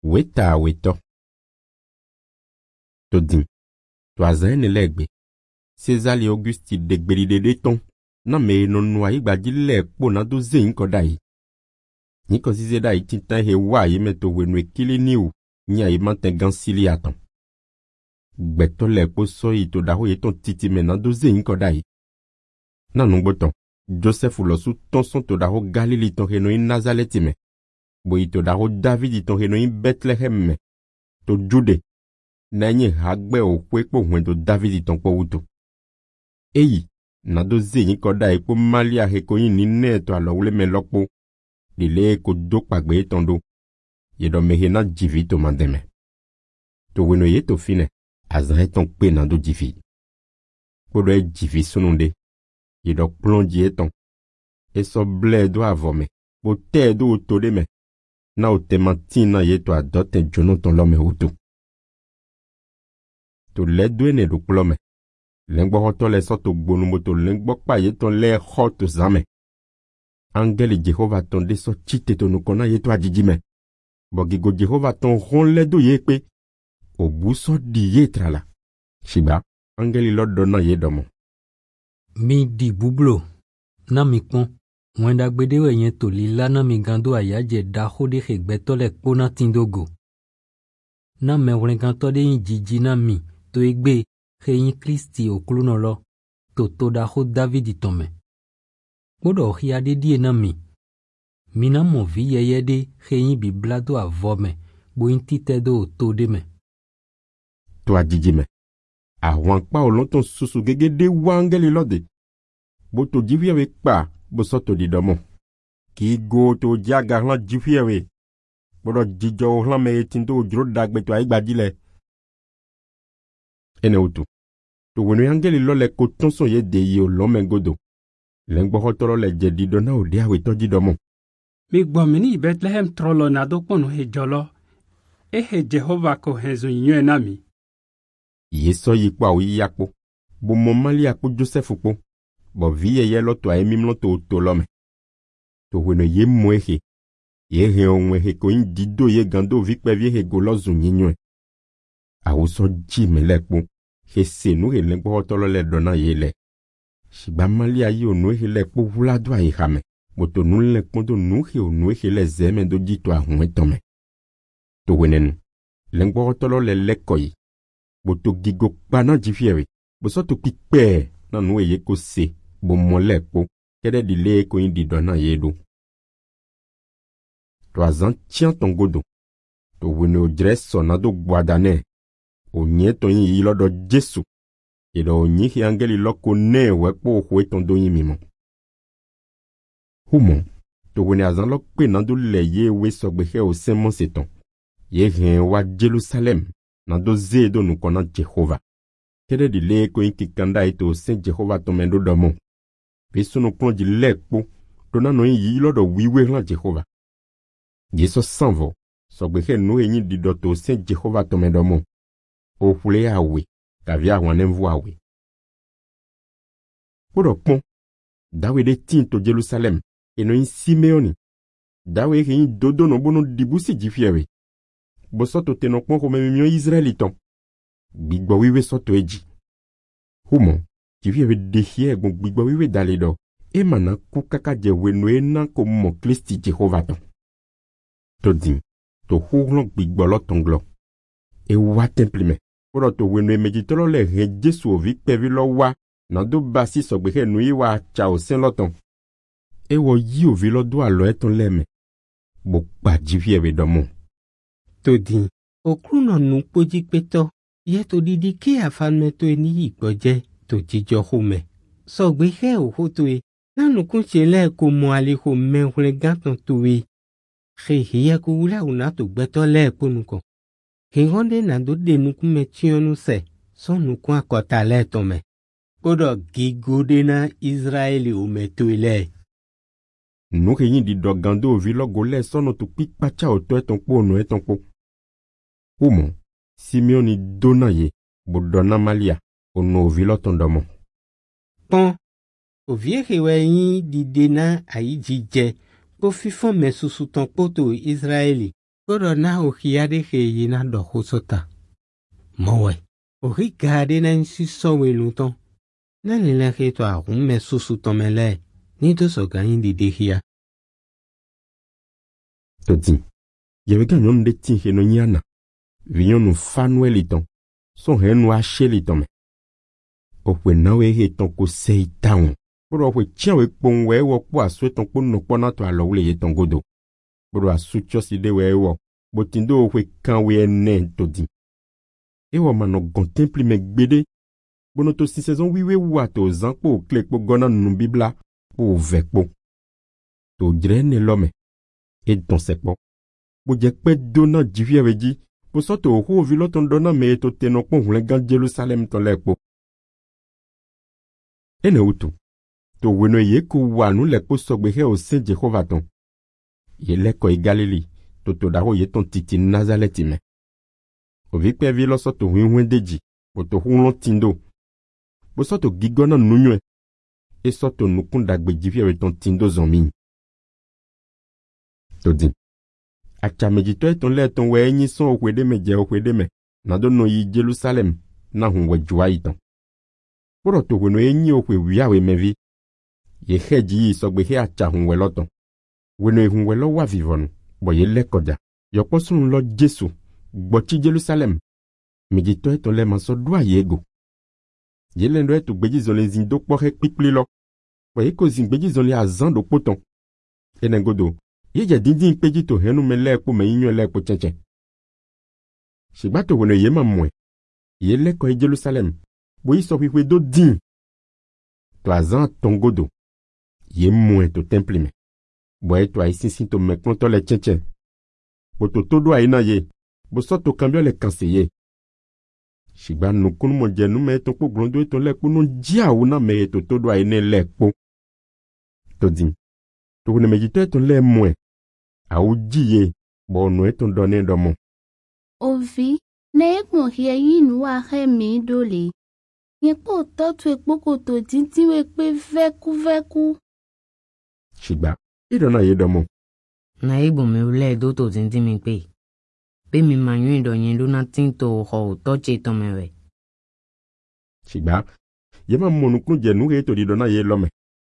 Weta weto. Todin. Toazen legbe. César Auguste de Gbelide ton. Na me non noa igba jile po na do zein kodai. Niko si zeda itintan he wa ye meto wenwe kili niu. Nya imante gansili aton. Gbeto le po so ito da ho yeton titi me na do zein kodai. Na nungboton. Joseph losu ton son to da ho Galili ton heno in Nazareth me. Bo ito da ho David ton heno in Bethlehem me. To Jude. Na nye hagbe o kwekpo hwendo David ton po uto. Eyi. Na do zeyin koda po malia heko yin ni neto alowule me lokpo. Dile ko do pagbe tondo. Yedo mehe na jivi to mandeme. To weno ye to fine. Azre ton pe na do jivi. Kodo e jivi sununde. Yedo plonji eton. E so ble do avome. Bo te do utode me. Na o te mantina ye to adote jono ton lome utu. To le dwene do plome. Lengbo hoto le soto gbonu moto lengbo pa ye ton le hot zame. Angeli Jehova ton de so chite to nukona ye to ajijime. Bogigo Jehova ton ron le do ye pe. Obuso di ye trala. Shiba, angeli lo dona ye domo. Mi di bublo. Na mi pon. Mwenda gbedewe yen to lila na mi gando ayaje da hode hegbeto le kona tindogo. Na me wrenganto de yin jiji na mi. To egbe. Heyin Kristi okuluno lo. To da ho David tome. Bodo hiade die na mi. Mina mo vi yeyede heyin biblado avome. Bo intite do to de me. To ajijime. A wankpa olonton susu gege de wangeli lode. Bo to jiviwe pa. Bo soto di domo. Ki go to jaga hlan jiviwe. Bodo jijo hlan me etindo jro dagbe to aigbadile. Ene utu. To wenu angeli lo le kotonso ye de ye o lome godo. Lengbo hotoro le jedido na o dia weto jidomo. Mi gbomini Bethlehem trolo na do ponu he jolo. He Jehova ko hezo yinyo na mi. Yeso yikwa o yakpo. Bo momali akpo Joseph po. Bo viye ye lo to a emimlo to lome. To wenu ye mwehe. Ye he onwehe ko in dido ye gando vikpe vie he golozu nyinyo. A uso jime lekpo. He se nu he lengbo hotolo le dona yele. Shiba mali ayi o nu he lekpo wula do a ihame. Boto nu lekpo do nu he le zeme do jito a hunwe tome. To wenenu. Lengbo hotolo le lekoyi. Boto gigo pana jifiewe. Boso to pikpe na nu ye ko se. Bo mo lekpo. Kede di le ko yin di dona yedo. To azan tian ton godo. To wene o dreso na do guadane. O nye to yin yi lodo Jesu. Edo o nye hi angeli loko ne wekpo hwe ton do yin mimo. Humo. To wene azan lokpe nando le ye we sogbehe o semon seton. Ye hen wa Jerusalem. Nando ze do nukona Jehova. Kede di le ko yin kikanda ito o sen Jehova to mendo domo. Peso no plonji lekpo. Dona no yin yi lodo wiwe lan Jehova. Yeso sanvo. Sogbehe no yin di do to o sen Jehova to mendo domo. O fule awe, kavia wanemvu awe. Podo pon, dawe de tin to Jerusalem, eno in Simeoni. Dawe ke in dodo no bono dibusi jifiewe. Bosoto teno pon kome mimyo Israeliton. Bigbo wiwe soto eji. Humo, jifiewe dehie gon bigbo wiwe dalido. Emana kukaka jewe noena komo Kristi Jehovaton. To din, to huglon bigbo lotonglo. E wa templime. Poro to wenu emejitolo le he Jesu o vikpevi lo wa. Na do basi sogbehe nui wa chao sen loton. E wo yi o vilo do alo eton leme. Bo pa jiviewe domo. To din. Okruno nu poji peto. Ye to didi ki afanme to eni ikboje. To jijo home. Sogbehe o hotwe. Nanu kunche le ko mo ali home hule ganton tuwe. He hiya kuula unato beto le ponukon. Hengonde na do de nukume tionu se, son nukun akota le tome. Kodo gigode na Israeli umetuile. Nuke yin di dogando vilo gole sono tu pik pacha oto etonpo no etonpo. Umo, Simeoni dona ye, bodona malia, ono vilo tondomo. Pon, o viehewe yin di dena ayi jije, po fifon mesusu ton poto Israeli. Koro na ohiade he na doho sota. Mowe. Ohigade na nsi sowe luton. Na lile he to a rume susu tomele. Ni to so gain di dehia. Todi. Yewe ganyon de tin he no nyana. Viyon nou fanwe liton. Son he nou ashe liton me. Okwe nawe he ton ko sei taon. Boro okwe tian we pon we wo po aswe ton ko no pona to alo wule ye ton godo. Boro asu chosi de we wo. Botindo okwe kan we ene todi. Ewa mano contempli me gbede. Bono to si saison wiwe wato zan po klek po gona nou bibla po vek po. To drene lome. E ton sekpo. Bo jekpe dona jivye weji. Po soto ho vilo ton dona me to teno po hulengan Jerusalem ton lekpo. Ene utu. To weno ye ku wanu lekpo sogbehe o Saint Jehovah ton. Ye leko e Galili. To daro ye ton titi Nazareti me. O vikpe vilo soto huin deji. Po to hulon tindo. Po soto gigona nunywe. E soto nukunda gbejivye we ton tindo zonmi. To di. Acha mejito e ton le ton we enyi son okwede me je okwede me. Nado no yi Jerusalem. Na hunwe jua iton. Poro to weno enyi okwe wiawe mevi. Ye heji yi sogbehe acha hunwe loton. Weno e hunwe lo wa vivonu. Bo ye lekoja. Yokpo sun lo Jesu. Gbochi Jerusalem. Mejito e ton le manso dua yego. Ye lendo e tu gbeji zon le zindo kpohe kpikpli lo. Bo ye ko zin gbeji zon le azan do poton. Enengodo. Ye je dindin peji to henu me lekpo me inyo lekpo chenchen. Shibato weno ye mamwe. Ye leko e Jerusalem. Bo yi so hihwe do din. To azan tongodo. Ye mwe to temple me. Bo e to a isinsin to me klonto le chenchen. Bo to todo a ina ye. Bo so to kambyo le kanseye. Shiba nukunu mo je nume to po glondo to lekpo non jia una me to todo a ine lekpo. To din. To wene mejito to le mwe. A uji ye. Bo no e ton donen domo. Ovi. Ne ekmo hie yin wa he mi dole. Ye po to tu ekpoko to tinti we pe veku. Shiba. Idona ye domo. Na ibo me ule do to tinti mi pe. Pe mi manyu do yin do na tinto ho to che to mewe. Shiba. Ye ma monukun je nu re to di dona ye lome.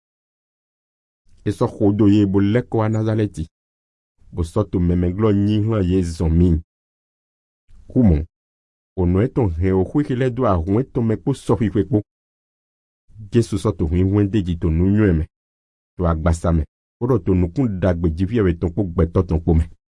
E so khodo ye bo leko a Nazareti. Bo soto memeglo nyihla ye zomi. Kumo. Ono eton he o kwekele do a hueto me po sofi kwekpo. Jesu soto huin deji to nu nyweme. To agbasa me. Oro to nukun dagbe jivye we ton po gbeto ton po me.